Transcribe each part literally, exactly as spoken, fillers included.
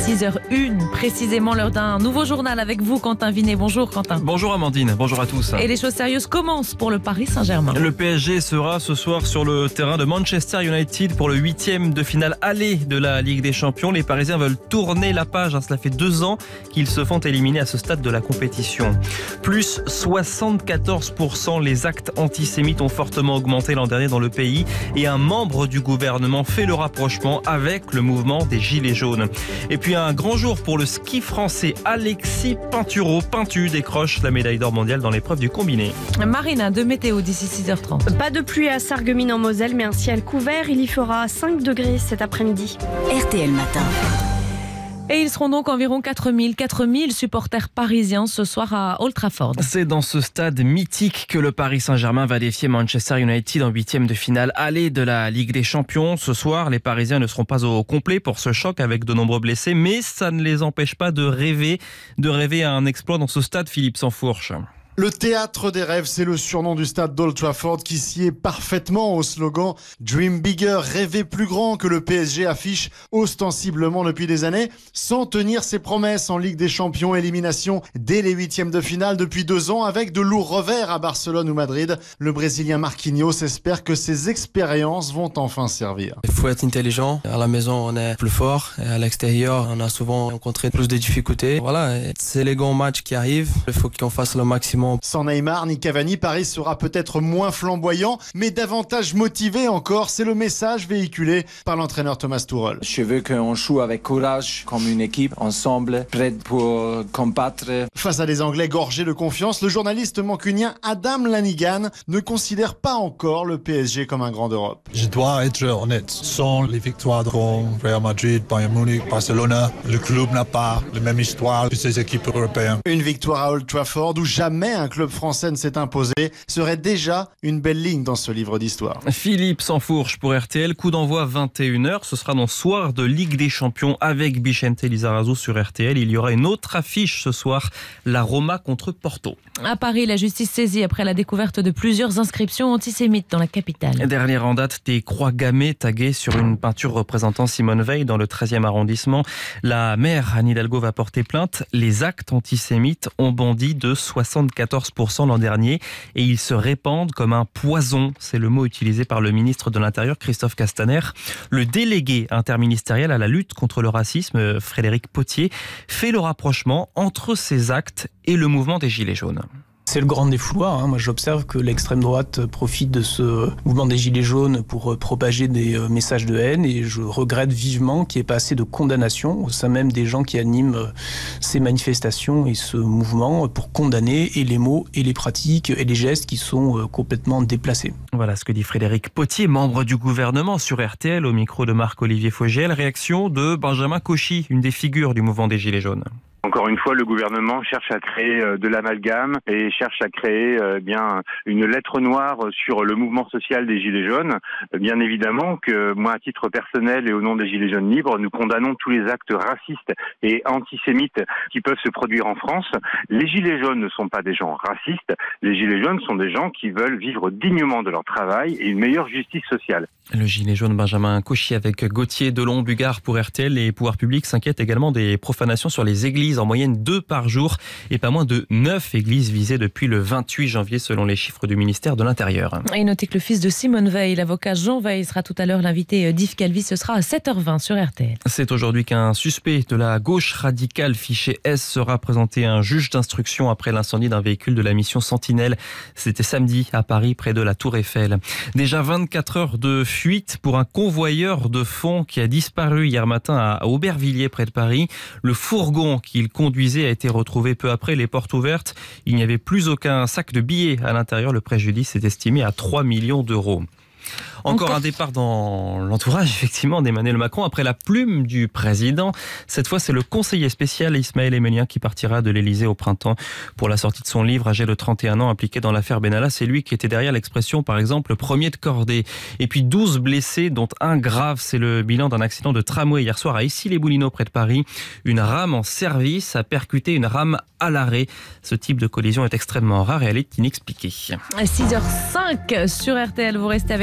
six heures une, précisément l'heure d'un nouveau journal avec vous, Quentin Vinet. Bonjour Quentin. Bonjour Amandine, bonjour à tous. Et les choses sérieuses commencent pour le Paris Saint-Germain. Le P S G sera ce soir sur le terrain de Manchester United pour le huitième de finale aller de la Ligue des Champions. Les Parisiens veulent tourner la page. Cela fait deux ans qu'ils se font éliminer à ce stade de la compétition. Plus soixante-quatorze pour cent, les actes antisémites ont fortement augmenté l'an dernier dans le pays et un membre du gouvernement fait le rapprochement avec le mouvement des Gilets jaunes. Et puis un grand jour pour le ski français. Alexis Pinturo, Pintu, décroche la médaille d'or mondiale dans l'épreuve du combiné. Marina, de météo d'ici six heures trente. Pas de pluie à Sarreguemines en Moselle, mais un ciel couvert. Il y fera cinq degrés cet après-midi. R T L Matin. Et ils seront donc environ quatre mille supporters parisiens ce soir à Old Trafford. C'est dans ce stade mythique que le Paris Saint-Germain va défier Manchester United en huitième de finale aller de la Ligue des Champions. Ce soir, les Parisiens ne seront pas au complet pour ce choc avec de nombreux blessés, mais ça ne les empêche pas de rêver, de rêver à un exploit dans ce stade, Philippe Sansfourche. Le théâtre des rêves, c'est le surnom du stade d'Old Trafford qui sied parfaitement au slogan « Dream bigger », rêver plus grand que le P S G affiche ostensiblement depuis des années, sans tenir ses promesses en Ligue des Champions, élimination dès les huitièmes de finale depuis deux ans avec de lourds revers à Barcelone ou Madrid. Le Brésilien Marquinhos espère que ces expériences vont enfin servir. Il faut être intelligent. À la maison, on est plus fort. Et à l'extérieur, on a souvent rencontré plus de difficultés. Voilà, c'est les grands matchs qui arrivent. Il faut qu'on fasse le maximum. Sans Neymar ni Cavani, Paris sera peut-être moins flamboyant, mais davantage motivé encore. C'est le message véhiculé par l'entraîneur Thomas Tuchel. Je veux qu'on joue avec courage, comme une équipe, ensemble, prêt pour combattre. Face à des Anglais gorgés de confiance, le journaliste mancunien Adam Lanigan ne considère pas encore le P S G comme un grand d'Europe. Je dois être honnête. Sans les victoires de Rome, Real Madrid, Bayern Munich, Barcelone, le club n'a pas la même histoire que ces équipes européennes. Une victoire à Old Trafford où jamais un club français ne s'est imposé serait déjà une belle ligne dans ce livre d'histoire. Philippe Sansfourche pour R T L, coup d'envoi vingt et une heures, ce sera dans soir de Ligue des Champions avec Vicente Lizarazu sur R T L. Il y aura une autre affiche ce soir, la Roma contre Porto. À Paris, la justice saisie après la découverte de plusieurs inscriptions antisémites dans la capitale. Dernière en date, des croix gammées taguées sur une peinture représentant Simone Veil dans le treizième arrondissement. La maire Anne Hidalgo va porter plainte. Les actes antisémites ont bondi de soixante-quatorze pour cent l'an dernier et ils se répandent comme un poison. C'est le mot utilisé par le ministre de l'Intérieur, Christophe Castaner. Le délégué interministériel à la lutte contre le racisme, Frédéric Potier, fait le rapprochement entre ces actes et le mouvement des Gilets jaunes. C'est le grand défouloir. Hein. Moi, j'observe que l'extrême droite profite de ce mouvement des Gilets jaunes pour propager des messages de haine et je regrette vivement qu'il n'y ait pas assez de condamnation au sein même des gens qui animent ces manifestations et ce mouvement pour condamner et les mots et les pratiques et les gestes qui sont complètement déplacés. Voilà ce que dit Frédéric Potier, membre du gouvernement sur R T L au micro de Marc-Olivier Fogiel. Réaction de Benjamin Cauchy, une des figures du mouvement des Gilets jaunes. Encore une fois, le gouvernement cherche à créer de l'amalgame et cherche à créer euh, bien une lettre noire sur le mouvement social des Gilets jaunes. Bien évidemment que moi, à titre personnel et au nom des Gilets jaunes libres, nous condamnons tous les actes racistes et antisémites qui peuvent se produire en France. Les Gilets jaunes ne sont pas des gens racistes. Les Gilets jaunes sont des gens qui veulent vivre dignement de leur travail et une meilleure justice sociale. Le Gilet jaune Benjamin Cauchy avec Gauthier Delon-Bugard pour R T L. Les pouvoirs publics s'inquiètent également des profanations sur les églises. En moyenne deux par jour et pas moins de neuf églises visées depuis le vingt-huit janvier selon les chiffres du ministère de l'Intérieur. Et notez que le fils de Simone Veil, l'avocat Jean Veil, sera tout à l'heure l'invité d'Yves Calvi. Ce sera à sept heures vingt sur R T L. C'est aujourd'hui qu'un suspect de la gauche radicale fiché S sera présenté à un juge d'instruction après l'incendie d'un véhicule de la mission Sentinelle. C'était samedi à Paris près de la Tour Eiffel. Déjà vingt-quatre heures de fuite pour un convoyeur de fonds qui a disparu hier matin à Aubervilliers près de Paris. Le fourgon qu'il conduisait a été retrouvé peu après, les portes ouvertes. Il n'y avait plus aucun sac de billets à l'intérieur. Le préjudice est estimé à trois millions d'euros. Encore, Encore un départ dans l'entourage, effectivement, d'Emmanuel Macron après la plume du président. Cette fois, c'est le conseiller spécial Ismaël Emelien qui partira de l'Elysée au printemps pour la sortie de son livre. Âgé de trente et un ans, impliqué dans l'affaire Benalla, c'est lui qui était derrière l'expression, par exemple, premier de cordée. Et puis douze blessés, dont un grave. C'est le bilan d'un accident de tramway hier soir à Issy-les-Moulineaux, près de Paris. Une rame en service a percuté une rame à l'arrêt. Ce type de collision est extrêmement rare et elle est inexpliquée. À six heures cinq sur R T L, vous restez avec nous dans un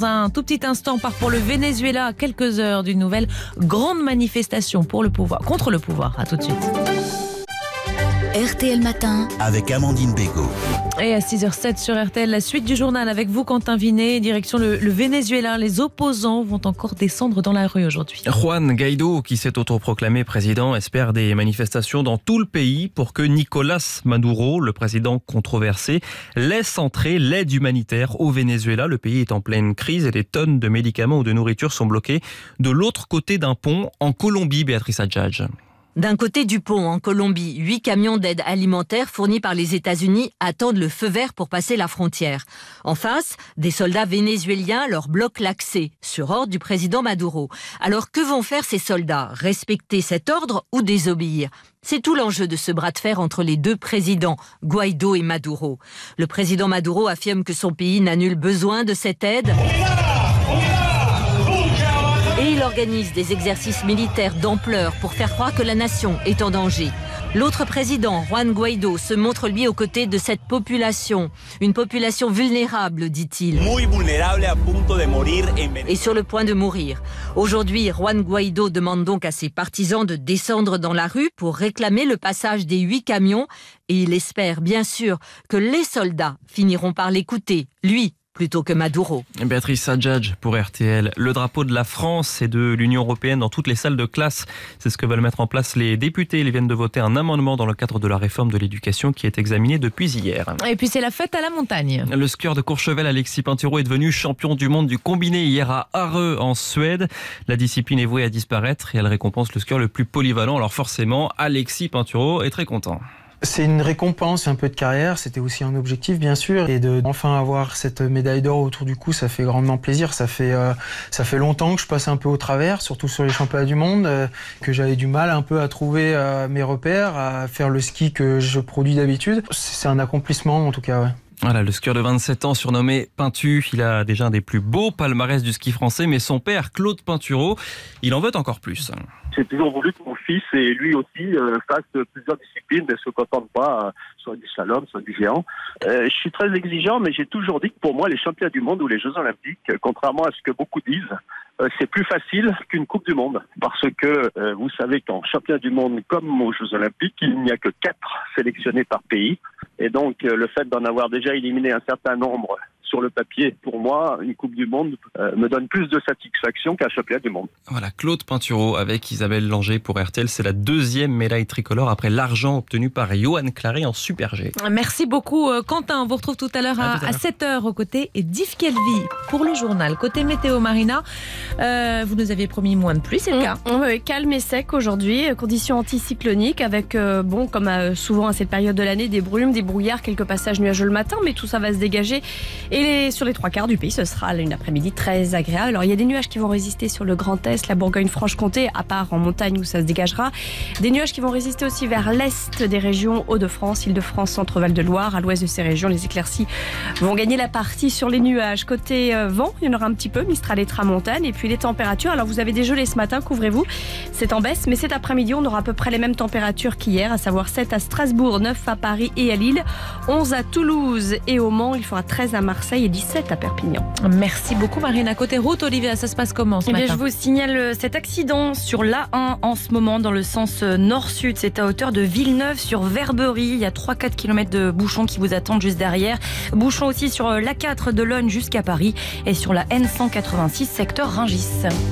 un tout petit instant, on part pour le Venezuela à quelques heures d'une nouvelle grande manifestation pour le pouvoir, contre le pouvoir. À tout de suite. R T L Matin avec Amandine Bégaud. Et à six heures zéro sept sur R T L, la suite du journal avec vous, Quentin Vinet, direction le, le Venezuela. Les opposants vont encore descendre dans la rue aujourd'hui. Juan Guaido, qui s'est autoproclamé président, espère des manifestations dans tout le pays pour que Nicolás Maduro, le président controversé, laisse entrer l'aide humanitaire au Venezuela. Le pays est en pleine crise et des tonnes de médicaments ou de nourriture sont bloquées de l'autre côté d'un pont en Colombie, Béatrice Adjadj. D'un côté du pont, en Colombie, huit camions d'aide alimentaire fournis par les États-Unis attendent le feu vert pour passer la frontière. En face, des soldats vénézuéliens leur bloquent l'accès, sur ordre du président Maduro. Alors que vont faire ces soldats ? Respecter cet ordre ou désobéir ? C'est tout l'enjeu de ce bras de fer entre les deux présidents, Guaido et Maduro. Le président Maduro affirme que son pays n'a nul besoin de cette aide. Et il organise des exercices militaires d'ampleur pour faire croire que la nation est en danger. L'autre président, Juan Guaido, se montre lui aux côtés de cette population. Une population vulnérable, dit-il. Et sur le point de mourir. Aujourd'hui, Juan Guaido demande donc à ses partisans de descendre dans la rue pour réclamer le passage des huit camions. Et il espère, bien sûr, que les soldats finiront par l'écouter, lui, plutôt que Maduro. Béatrice Adjadj pour R T L. Le drapeau de la France et de l'Union européenne dans toutes les salles de classe, c'est ce que veulent mettre en place les députés. Ils viennent de voter un amendement dans le cadre de la réforme de l'éducation qui est examiné depuis hier. Et puis c'est la fête à la montagne. Le skieur de Courchevel, Alexis Pinturo, est devenu champion du monde du combiné hier à Areux en Suède. La discipline est vouée à disparaître et elle récompense le skieur le plus polyvalent. Alors forcément, Alexis Pinturo est très content. C'est une récompense, un peu de carrière, c'était aussi un objectif bien sûr, et de enfin avoir cette médaille d'or autour du cou, ça fait grandement plaisir. Ça fait euh, ça fait longtemps que je passe un peu au travers, surtout sur les championnats du monde, euh, que j'avais du mal un peu à trouver euh, mes repères, à faire le ski que je produis d'habitude. C'est un accomplissement en tout cas, ouais. Voilà, le skieur de vingt-sept ans surnommé Pintu, il a déjà un des plus beaux palmarès du ski français, mais son père, Claude Pinturo, il en veut encore plus. J'ai toujours voulu que mon fils et lui aussi euh, fassent plusieurs disciplines, ne se contentent pas euh, soit du slalom, soit du géant. Euh, je suis très exigeant, mais j'ai toujours dit que pour moi, les championnats du monde ou les Jeux Olympiques, euh, contrairement à ce que beaucoup disent, euh, c'est plus facile qu'une Coupe du Monde. Parce que euh, vous savez qu'en championnat du monde, comme aux Jeux Olympiques, il n'y a que quatre sélectionnés par pays. Et donc, euh, le fait d'en avoir déjà éliminé un certain nombre sur le papier, pour moi, une Coupe du Monde euh, me donne plus de satisfaction qu'un championnat du monde. Voilà, Claude Pinturo avec Isabelle Langer pour R T L. C'est la deuxième médaille tricolore après l'argent obtenu par Johan Claret en Super G. Merci beaucoup Quentin. On vous retrouve tout à l'heure à, à, à sept heures aux côtés d'Yves Calvi pour le journal. Côté météo, Marina, euh, vous nous aviez promis moins de pluie, c'est le cas. Mmh, oui, calme et sec aujourd'hui, conditions anticycloniques avec, euh, bon, comme euh, souvent à cette période de l'année, des brumes, des brouillards, quelques passages nuageux le matin, mais tout ça va se dégager. Et les, sur les trois quarts du pays, ce sera une après-midi très agréable. Alors il y a des nuages qui vont résister sur le Grand Est, la Bourgogne-Franche-Comté, à part en montagne où ça se dégagera. Des nuages qui vont résister aussi vers l'est des régions Hauts-de-France, Île-de-France, Centre-Val de Loire. À l'ouest de ces régions, les éclaircies vont gagner la partie sur les nuages. Côté euh, vent, il y en aura un petit peu, Mistral et Tramontane. Et puis les températures, alors vous avez dégelé ce matin, couvrez-vous, c'est en baisse, mais cet après-midi, on aura à peu près les mêmes températures qu'hier, à savoir sept à Strasbourg, neuf à Paris et à Lille, onze à Toulouse et au Mans, il fera treize à Marseille et dix-sept à Perpignan. Merci beaucoup Marina. Côté route, Olivia, ça se passe comment ce eh bien, matin ? Je vous signale cet accident sur l'A un en ce moment dans le sens nord-sud. C'est à hauteur de Villeneuve sur Verberie. Il y a trois à quatre kilomètres de bouchons qui vous attendent juste derrière. Bouchons aussi sur l'A quatre de Logne jusqu'à Paris et sur la N cent quatre-vingt-six secteur Rungis.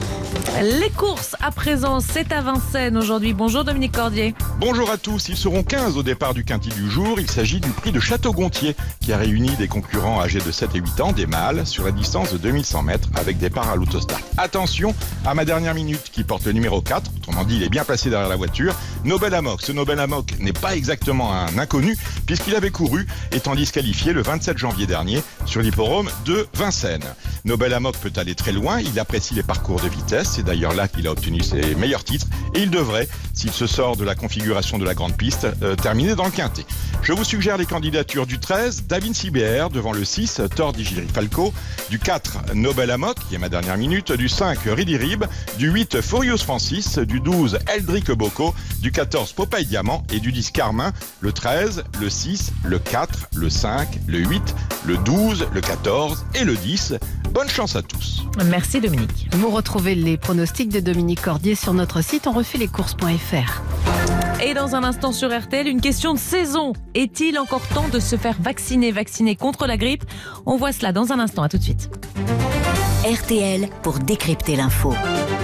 Les courses à présent, c'est à Vincennes aujourd'hui. Bonjour Dominique Cordier. Bonjour à tous. Ils seront quinze au départ du quintet du jour. Il s'agit du prix de Château-Gontier qui a réuni des concurrents âgés de sept et huit ans, des mâles, sur la distance de deux mille cent mètres avec départ à l'autostart. Attention à ma dernière minute qui porte le numéro quatre. Autrement dit, il est bien placé derrière la voiture. Nobel Amok. Ce Nobel Amok n'est pas exactement un inconnu puisqu'il avait couru étant disqualifié le vingt-sept janvier dernier sur l'hippodrome de Vincennes. Nobel Amok peut aller très loin. Il apprécie les parcours de vitesse. C'est d'ailleurs là qu'il a obtenu ses meilleurs titres et il devrait, s'il se sort de la configuration de la grande piste, euh, terminer dans le quintet. Je vous suggère les candidatures du treize, Davin Sibert devant le six, quatorze, Digiri Falco. Du quatre, Nobel Amok, qui est ma dernière minute. Du cinq, Ridi Rib. Du huit, Furious Francis. Du douze, Eldrick Boko. Du quatorze, Popeye Diamant. Et du dix, Carmin. Le treize, le six, le quatre, le cinq, le huit, le douze, le quatorze et le dix. Bonne chance à tous. Merci Dominique. Vous retrouvez les pronostics de Dominique Cordier sur notre site on refait les courses point f r. Et dans un instant sur R T L, une question de saison. Est-il encore temps de se faire vacciner, vacciner contre la grippe? On voit cela dans un instant, à tout de suite. R T L pour décrypter l'info.